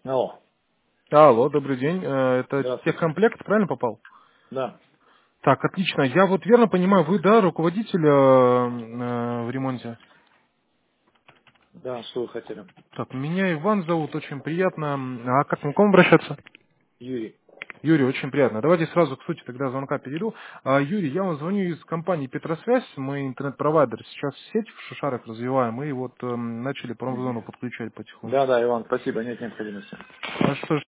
Алло, Алло, добрый день. Это здравствуйте. техкомплект, правильно попал? Да, Так, отлично. Я вот верно понимаю, вы, да, руководитель в ремонте? да, что вы хотели? Так, меня Иван зовут, очень приятно. А как к кому обращаться? Юрий. Юрий, очень приятно. Давайте сразу к сути тогда звонка перейду. Юрий, я вам звоню из компании Петросвязь. Мы интернет-провайдер. Сейчас сеть в Шишарах развиваем. И вот начали Мгм. промзону подключать потихоньку. Да, да, Иван, спасибо, нет необходимости. А что ж